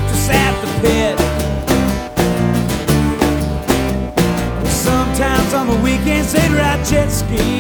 waitress at the pit. Sometimes on the weekends they'd ride jet skis.